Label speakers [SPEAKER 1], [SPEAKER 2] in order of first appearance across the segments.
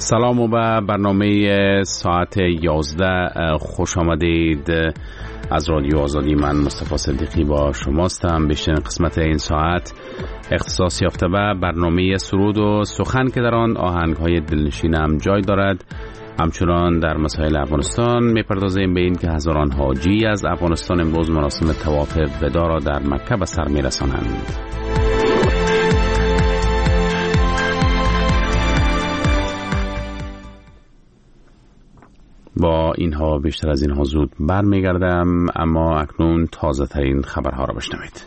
[SPEAKER 1] سلام و به برنامه ساعت 11 خوش آمدید. از رادیو آزادی من مصطفی صدیقی با شماستم. بیشترین قسمت این ساعت اختصاص یافته به برنامه سرود و سخن که در آن آهنگ‌های دلنشین هم جای دارد. همچنان در مسائل افغانستان می‌پردازیم به این که هزاران حاجی از افغانستان امروز مراسم طواف وداع را در مکه به سر می‌رسانند. با اینها بیشتر از اینها زود برمیگردم، اما اکنون تازه ترین خبرها را بشنوید.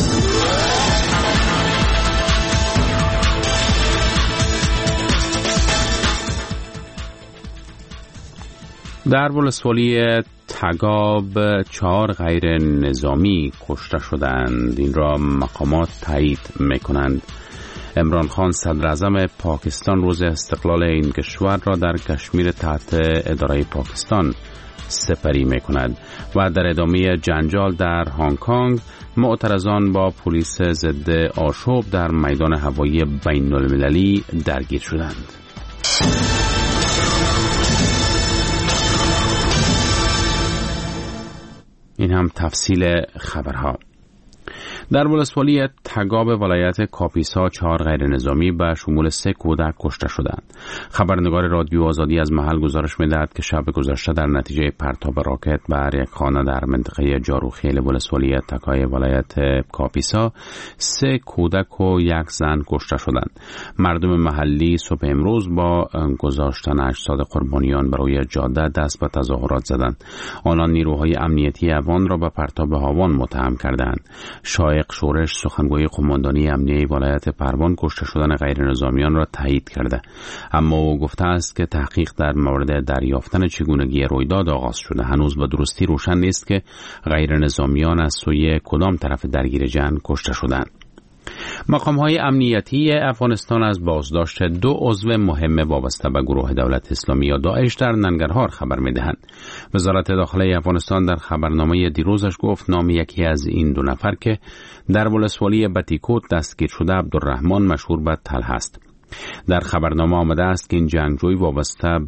[SPEAKER 1] در ولسوالی تگاب 4 غیر نظامی کشته شدند. این را مقامات تایید میکنند. عمران خان صدر اعظم پاکستان روز استقلال این کشور را در کشمیر تحت اداره پاکستان سپری می کند و در ادامه جنجال در هنگ کنگ معترضان با پلیس ضد آشوب در میدان هوایی بین المللی درگیر شدند. این هم تفصیل خبرها. در ولسوالی تگاب ولایت کاپیسا 4 غیر نظامی به شمول 3 کودک کشته شدند. خبرنگار رادیو آزادی از محل گزارش می‌دهد که شب گذشته در نتیجه پرتاب راکت بر یک خانه در منطقه جاروخیل ولسوالی تکای ولایت کاپیسا 3 کودک و 1 زن کشته شدند. مردم محلی صبح امروز با گذاشتن اجساد قربانیان بروی جاده دست به تظاهرات زدند. آنان نیروهای امنیتی افغان را به پرتاب هاون متهم کردند. شایق شورش سخنگوی قماندانی امنیه ولایت پروان کشته شدن غیر نظامیان را تایید کرده، اما او گفته است که تحقیق در مورد دریافتن چگونگی رویداد آغاز شده. هنوز به درستی روشن نیست که غیر نظامیان از سوی کدام طرف درگیر جنگ کشته شدند. مقام‌های امنیتی افغانستان از بازداشت 2 عضو مهم وابسته به گروه دولت اسلامی یا داعش در ننگرهار خبر می‌دهند. وزارت داخله افغانستان در خبرنامه دیروزش گفت نام یکی از این 2 نفر که در ولسوالی بتیکوت دستگیر شده عبدالرحمن مشهور به طلحه است. در خبرنامه آمده است که این جنگجوی وابسته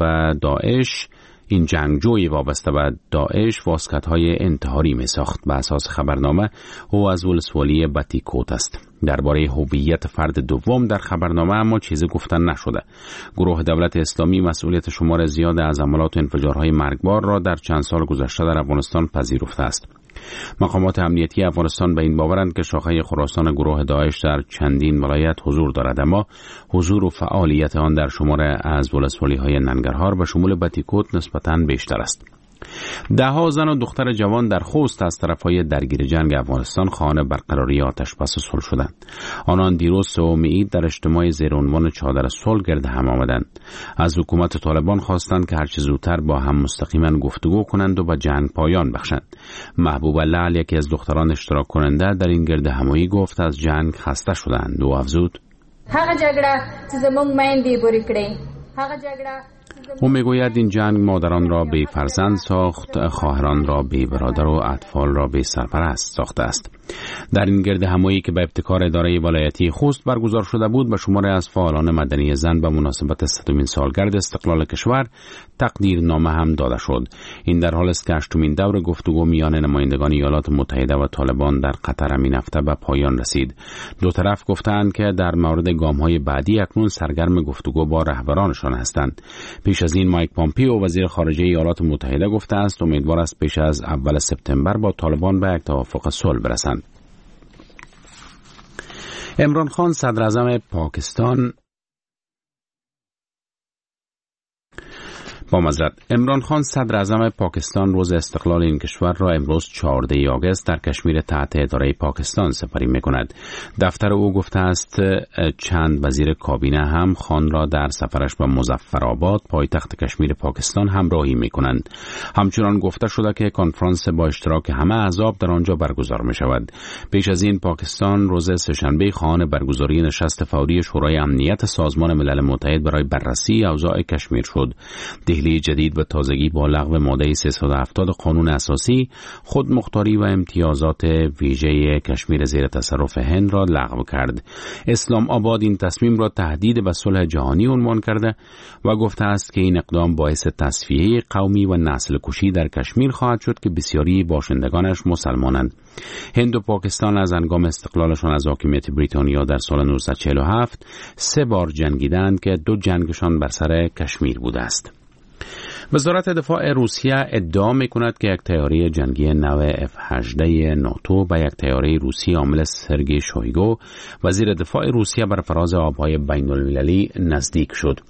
[SPEAKER 1] به داعش واسکت‌های انتحاری می ساخت. به اساس خبرنامه او از ولسوالی بتیکوت است. درباره هویت فرد دوم در خبرنامه اما چیزی گفتن نشده. گروه دولت اسلامی مسئولیت شمار زیاد از حملات و انفجارهای مرگبار را در چند سال گذشته در افغانستان پذیرفته است. مقامات امنیتی افغانستان به این باورند که شاخه خراسان گروه داعش در چندین ولایت حضور دارد، اما حضور و فعالیت آن در شمار از ولسوالی‌های ننگرهار به شمول بتیکوت نسبتاً بیشتر است. 10 زن و دختر جوان در خوست از طرفهای درگیر جنگ افغانستان خواهان برقراری آتشبس صلح شدند. آنان دیروز 3 عید در اجتماع زیر عنوان چادر صلح گرد هم آمدند. از حکومت طالبان خواستند که هرچه زودتر با هم مستقیما گفتگو کنند و به جنگ پایان بخشند. محبوب لعل یکی از دختران اشتراک کننده در این گرد همایی گفت از جنگ خسته شدند. او افزود:
[SPEAKER 2] هغه جګړه چې زموږ میندې بورې کړې، هغه جګړه
[SPEAKER 1] او میگوید این جنگ مادران را بی فرزند ساخت، خواهران را بی برادر و اطفال را بی سرپرست ساخته است. در این گرد همایی که به ابتکار اداره ولایتی خوست برگزار شده بود، به شماری از فعالان مدنی زن به مناسبت 100مین سالگرد استقلال کشور تقدیرنامه هم داده شد. این در حال است که 8مین دور گفتگو میان نمایندگان ایالات متحده و طالبان در قطر همین هفته به پایان رسید. 2 طرف گفتند که در مورد گام‌های بعدی اکنون سرگرم گفتگو با رهبرانشان هستند. پیش از این مایک پامپیو وزیر خارجه ایالات متحده گفته است امیدوار است پیش از اول سپتامبر با طالبان به یک توافق صلح برسند. عمران خان صدر اعظم پاکستان عمران خان صدر اعظم پاکستان روز استقلال این کشور را امروز 14 آگوست در کشمیر تحت اداره پاکستان سپری می‌کند. دفتر او گفته است چند وزیر کابینه هم خان را در سفرش به مظفرآباد پایتخت کشمیر پاکستان همراهی می‌کنند. همچنان گفته شده که کنفرانس با اشتراک همه احزاب در آنجا برگزار می‌شود. پیش از این پاکستان روز سه‌شنبه خواهان برگزاری نشست فوری شورای امنیت سازمان ملل متحد برای بررسی اوضاع کشمیر شد. دهلی جدید به تازگی با لغو ماده 370 قانون اساسی خودمختاری و امتیازات ویژه کشمیر زیر تصرف هند را لغو کرد. اسلام آباد این تصمیم را تهدید به صلح جهانی عنوان کرده و گفته است که این اقدام باعث تصفیه قومی و نسل کشی در کشمیر خواهد شد که بسیاری باشندگانش مسلمانند. هند و پاکستان از هنگام استقلالشان از حاکمیت بریتانیا در سال 1947 3 بار جنگیدند که 2 جنگشان بر سر کشمیر بوده است. وزارت دفاع روسیه ادعا می‌کند که یک طیاره جنگی نو F-18 ناتو و یک طیاره روسی حامل سرگئی شویگو وزیر دفاع روسیه بر فراز آب‌های بین‌المللی نزدیک شد.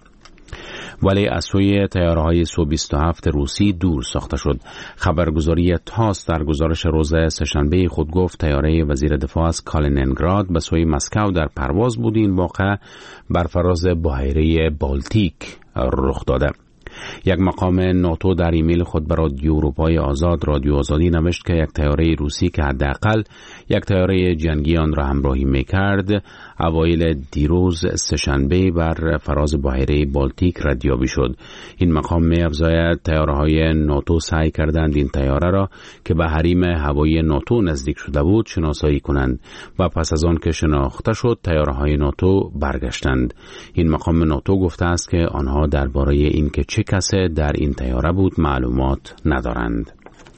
[SPEAKER 1] ولی از سوی طیاره‌های سو-27 روسی دور ساخته شد. خبرگزاری تاس در گزارش روز سه‌شنبه خود گفت طیاره وزیر دفاع از کالینینگراد به سوی مسکو در پرواز بود. این واقعه بر فراز بحیره بالتیک رخ داده. یک مقام ناتو در ایمیل خود به رادیو اروپای آزاد رادیو آزادی نوشت که یک طیاره روسی که حداقل یک طیاره جنگی آن را همراهی می‌کرد اوایل دیروز سه‌شنبه بر فراز بحیره بالتیک ردیابی شد. این مقام می‌افزاید طیاره‌های ناتو سعی کردند این طیاره را که به حریم هوایی ناتو نزدیک شده بود شناسایی کنند و پس از آن که شناخته شد طیاره‌های ناتو برگشتند. این مقام ناتو گفته است که آنها درباره اینکه چه کسی در این طیاره بود معلومات ندارند.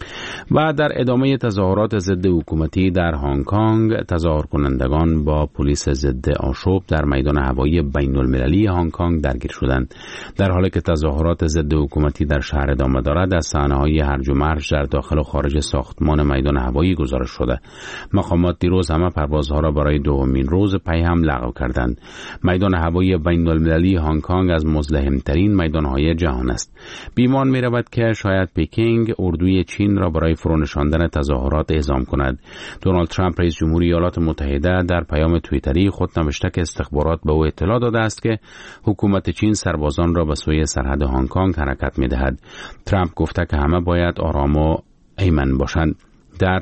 [SPEAKER 1] و در ادامه تظاهرات ضد حکومتی در هنگ کنگ، تظاهر کنندگان با پلیس ضد آشوب در میدان هوایی بین المللی هنگ کنگ درگیر شدند. در حالی که تظاهرات ضد حکومتی در شهر ادامه دارد، از صحنه‌های هرج و مرج در داخل و خارج ساختمان میدان هوایی گزارش شده. مقامات دیروز همه پروازها را برای دومین روز پی هم لغو کردند. میدان هوایی بین المللی هنگ کنگ از مزدحم‌ترین میدان‌های جهان است. بیمان می‌رود که شاید پکینگ اردوی چین را برای فرونشاندن تظاهرات اعزام کند. دونالد ترامپ رئیس جمهوری ایالات متحده در پیام توییتری خود نوشته که استخبارات به او اطلاع داده است که حکومت چین سربازان را به سوی سرحد هنگ کنگ حرکت می‌دهد. ترامپ گفته که همه باید آرام و ایمن باشند. در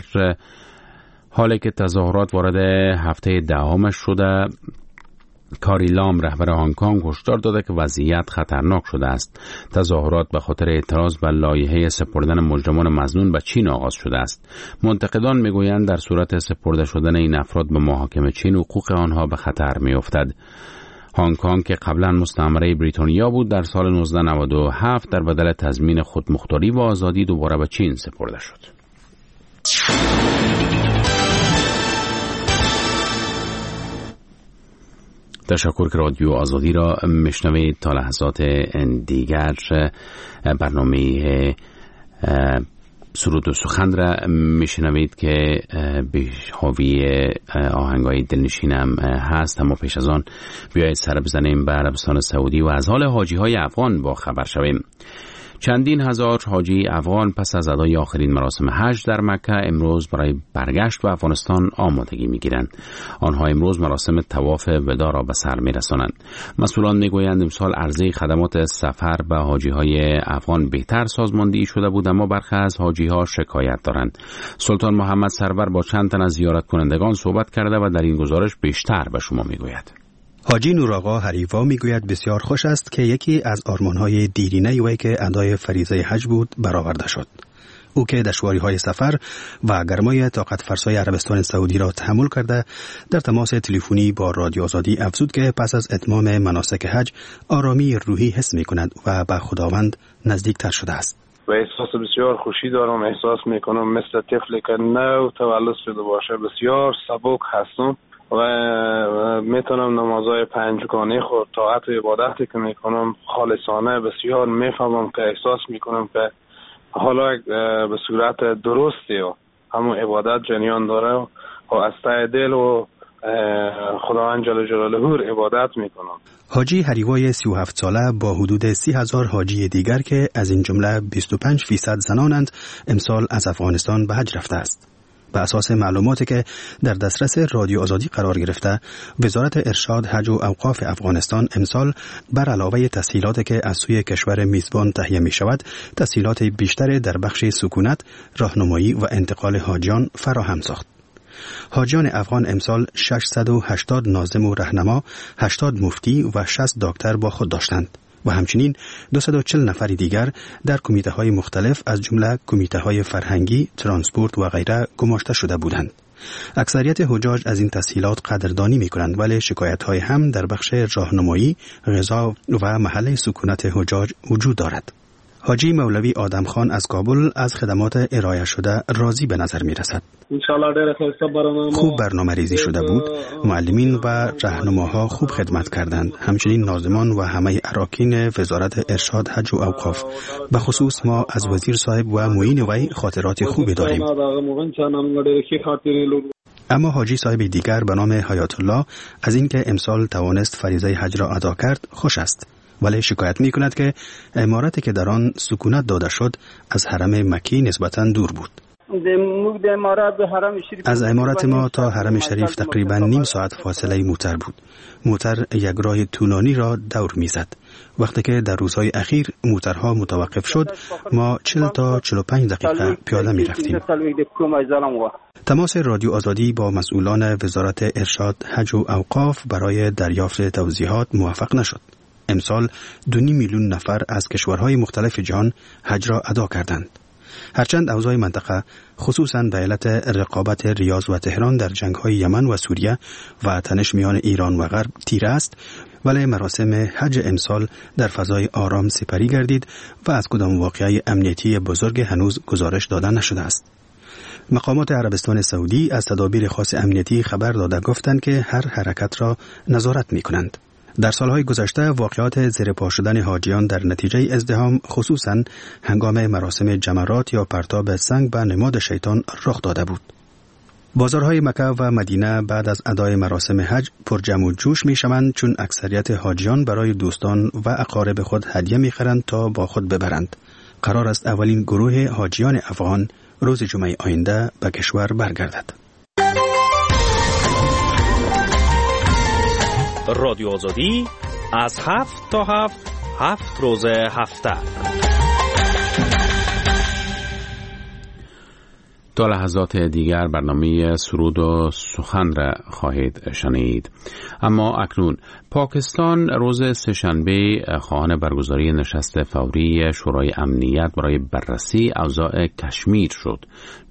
[SPEAKER 1] حالی که تظاهرات وارد هفته دهمش شده، کاری لام رهبر هنگ کنگ هشدار داده که وضعیت خطرناک شده است. تظاهرات به خاطر اعتراض به لایحه سپردن مجرمان مظنون به چین آغاز شده است. منتقدان میگویند در صورت سپرده شدن این افراد به محاکم چین حقوق آنها به خطر میافتد. هنگ کنگ که قبلا مستعمره بریتانیا بود در سال 1997 در بدل تضمین خودمختاری و آزادی دوباره به چین سپرده شد. تشکر که رادیو آزادی را میشنوید. تا لحظات دیگر برنامه سرود و سخن را میشنوید که حاوی آهنگای دلنشینم هست. اما پیش از آن بیایید سر بزنیم به عربستان سعودی و از حال حاجی های افغان با خبر شویم. چندین هزار حاجی افغان پس از ادای آخرین مراسم حج در مکه امروز برای برگشت به افغانستان آمادگی می‌گیرند. آنها امروز مراسم طواف وداع را به سر می‌رسانند. مسئولان می‌گویند امسال عرضه خدمات سفر به حاجی‌های افغان بهتر سازماندهی شده بود، اما برخی از حاجی‌ها شکایت دارند. سلطان محمد سرور با چند تن از زیارت کنندگان صحبت کرده و در این گزارش بیشتر به شما می‌گوید.
[SPEAKER 3] حاجی نوراغا حریوا میگوید بسیار خوش است که یکی از آرمان‌های دیرینه وی که ادای فریضه حج بود برآورده شد. او که دشواری‌های سفر و گرمای طاقت فرسای عربستان سعودی را تحمل کرده در تماس تلفنی با رادیو آزادی افزود که پس از اتمام مناسک حج آرامی روحی حس می‌کند و به خداوند نزدیکتر شده است.
[SPEAKER 4] و احساس بسیار خوشی دارم. احساس می‌کنم مثل طفلی که نو تولد شده باشه. بسیار سبک هستم و میتونم نمازهای پنجگانه خود طاعت و عبادتی که میکنم خالصانه بسیار میفهمم که احساس میکنم که حالا به صورت درستی و همون عبادت جریان داره و از ته دل و خداوند جل جلاله عبادت میکنم.
[SPEAKER 3] حاجی حریوای 37 ساله با حدود 30,000 حاجی دیگر که از این جمله 25% زنانند امسال از افغانستان به حج رفته است. به اساس معلوماتی که در دسترس رادیو آزادی قرار گرفته، وزارت ارشاد حج و اوقاف افغانستان امسال بر علاوه تسهیلاتی که از سوی کشور میزبان تهیه می شود، تسهیلات بیشتر در بخش سکونت، راهنمایی و انتقال حاجیان فراهم ساخت. حاجیان افغان امسال 680 ناظم و راهنما، 80 مفتی و 60 دکتر با خود داشتند. و همچنین 240 نفر دیگر در کمیته های مختلف از جمله کمیته های فرهنگی، ترانسپورت و غیره گماشته شده بودند. اکثریت حجاج از این تسهیلات قدردانی می کنند، ولی شکایت های هم در بخش راهنمایی، غذا و محل سکونت حجاج وجود دارد. حاجی مولوی آدم خان از کابل از خدمات ارائه شده راضی به نظر می رسد. خوب برنامه ریزی شده بود. معلمین و راهنماها خوب خدمت کردند. همچنین ناظمان و همه اراکین وزارت ارشاد، حج و اوقاف. به خصوص ما از وزیر صاحب و معین وی خاطرات خوبی داریم. اما حاجی صاحب دیگر به نام حیات الله از اینکه امسال توانست فریضه حج را ادا کرد خوش است، ولی شکایت می کند که عمارتی که در آن سکونت داده شد از حرم مکی نسبتاً دور بود. از عمارت ما تا حرم شریف تقریباً نیم ساعت فاصله موتر بود. موتر یک راه طولانی را دور می زد. وقتی که در روزهای اخیر موترها متوقف شد، ما 40 تا 45 دقیقه پیاده می رفتیم. تماس رادیو آزادی با مسئولان وزارت ارشاد، حج و اوقاف برای دریافت توضیحات موفق نشد. امسال 2.5 میلیون نفر از کشورهای مختلف جهان حج را ادا کردند. هرچند اوضاع منطقه خصوصاً به علت رقابت ریاض و تهران در جنگ‌های یمن و سوریه و تنش میان ایران و غرب تیره است، ولی مراسم حج امسال در فضای آرام سپری گردید و از کدام واقعه امنیتی بزرگ هنوز گزارش داده نشده است. مقامات عربستان سعودی از تدابیر خاص امنیتی خبر داده گفتند که هر حرکت را نظارت می‌کنند. در سالهای گذشته واقعات زیر پا شدن حاجیان در نتیجه ازدحام خصوصاً هنگام مراسم جمرات یا پرتاب سنگ به نماد شیطان رخ داده بود. بازارهای مکه و مدینه بعد از ادای مراسم حج پر جمع و جوش می شوند، چون اکثریت حاجیان برای دوستان و اقارب خود هدیه می خرند تا با خود ببرند. قرار است اولین گروه حاجیان افغان روز جمعه آینده به کشور برگردد.
[SPEAKER 5] رادیو آزادی از 7 تا 7 روز هفته.
[SPEAKER 1] تا لحظات دیگر برنامه سرود و سخن را خواهید شنید. اما اکنون پاکستان روز سه‌شنبه خواهان برگزاری نشست فوری شورای امنیت برای بررسی اوضاع کشمیر شد.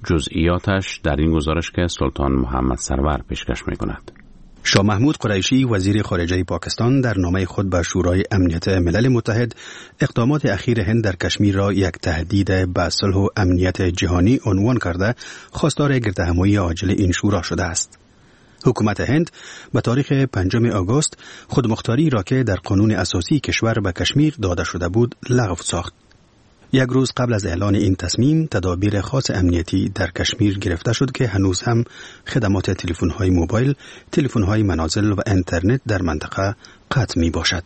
[SPEAKER 1] جزئیاتش در این گزارش که سلطان محمد سرور پیشکش می‌کند.
[SPEAKER 3] شاه محمود قریشی وزیر خارجه پاکستان در نامه خود به شورای امنیت ملل متحد اقدامات اخیر هند در کشمیر را یک تهدید به صلح و امنیت جهانی عنوان کرده خواستار گردهمایی عاجل این شورا شده است. حکومت هند به تاریخ 5 آگوست خودمختاری را که در قانون اساسی کشور به کشمیر داده شده بود لغو ساخت. یک روز قبل از اعلان این تصمیم تدابیر خاص امنیتی در کشمیر گرفته شد که هنوز هم خدمات تلفن‌های موبایل، تلفن‌های منازل و اینترنت در منطقه قطع می باشد.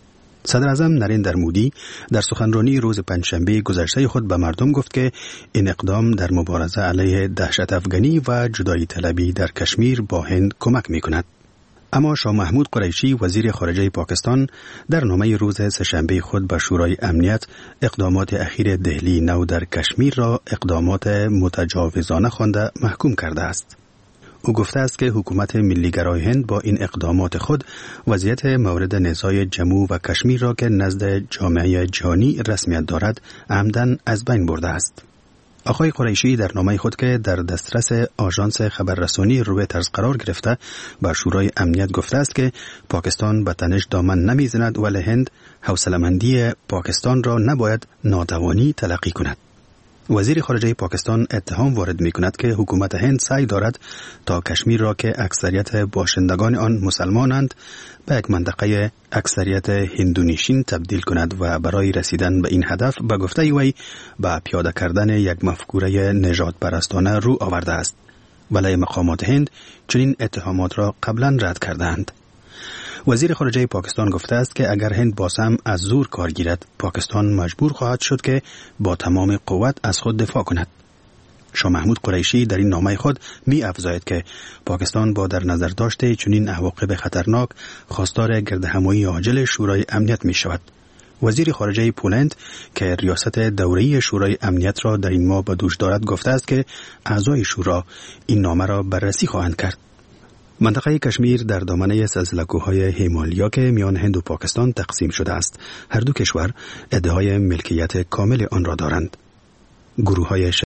[SPEAKER 3] صدر اعظم نریندر مودی در سخنرانی روز پنجشنبه گذشته خود به مردم گفت که این اقدام در مبارزه علیه دهشت افغانی و جدایی طلبی در کشمیر با هند کمک می کند. اما شاه محمود قریشی وزیر خارجه پاکستان در نامه روز سه‌شنبه خود به شورای امنیت اقدامات اخیر دهلی نو در کشمیر را اقدامات متجاوزانه خوانده محکوم کرده است. او گفته است که حکومت ملیگرای هند با این اقدامات خود وضعیت مورد نزاع جمو و کشمیر را که نزد جامعه جهانی رسمیت دارد عمدن از بین برده است. آقای قریشی در نامه خود که در دسترس آژانس خبررسانی رویترز قرار گرفته به شورای امنیت گفته است که پاکستان به تنش دامن نمیزند، ولی هند حوصله‌مندی پاکستان را نباید ناتوانی تلقی کند. وزیر خارجه پاکستان اتهام وارد می کند که حکومت هند سعی دارد تا کشمیر را که اکثریت باشندگان آن مسلمانند به یک منطقه اکثریت هندونشین تبدیل کند و برای رسیدن به این هدف به گفته وی به پیاده کردن یک مفکوره نژاد پرستانه رو آورده است، ولی مقامات هند چنین اتهامات را قبلا رد کردند. وزیر خارجه پاکستان گفته است که اگر هند باز هم از زور کار گیرد، پاکستان مجبور خواهد شد که با تمام قوت از خود دفاع کند. شاه محمود قریشی در این نامه خود می افزاید که پاکستان با در نظر داشته چنین عواقب خطرناک خواستار گردهمایی عاجل شورای امنیت می شود. وزیر خارجه پولند که ریاست دوره‌ای شورای امنیت را در این ماه به دوش دارد گفته است که اعضای شورا این نامه را بررسی خواهند کرد. منطقه کشمیر در دامنه سلسله‌کوه‌های هیمالیا که میان هند و پاکستان تقسیم شده است. هر دو کشور ادعای ملکیت کامل آن را دارند. گروه‌های